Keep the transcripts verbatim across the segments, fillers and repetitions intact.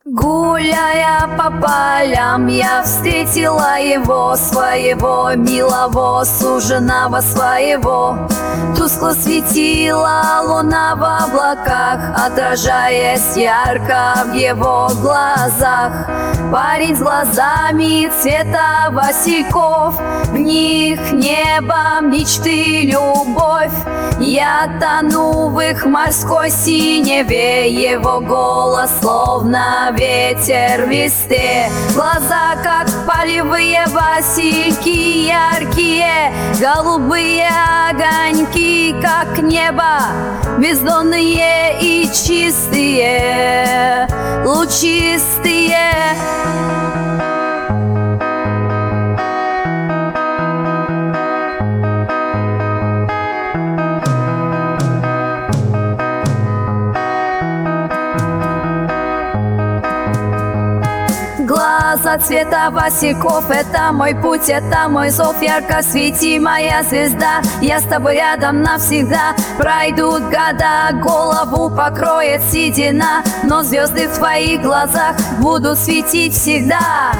Гуляя по полям, я встретила его, своего милого, суженого своего. Тускло светила луна в облаках, отражаясь ярко в его глазах. Парень с глазами цвета васильков, в них небо, мечты, любовь. Я тону в их морской синеве, его голос словно ветер в листе. Глаза, как полевые васильки, яркие, голубые огоньки, как небо, бездонные и чистые, лучистые. Глаза цвета васильков — это мой путь, это мой зов. Ярко свети, моя звезда, я с тобой рядом навсегда. Пройдут года, голову покроет седина, но звезды в твоих глазах будут светить всегда.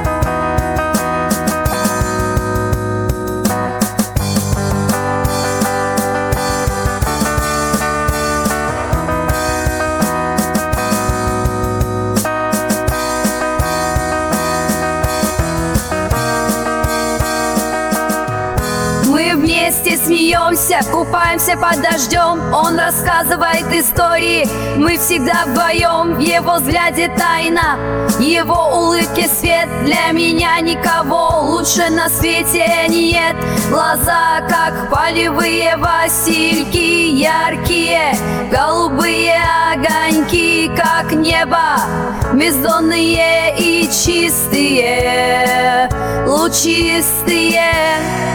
Мы вместе смеемся, купаемся под дождем. Он рассказывает истории, мы всегда вдвоем. В его взгляде тайна, его улыбке свет. Для меня никого лучше на свете нет. Глаза, как полевые васильки, яркие, голубые огоньки, как небо, бездонные и чистые, лучистые.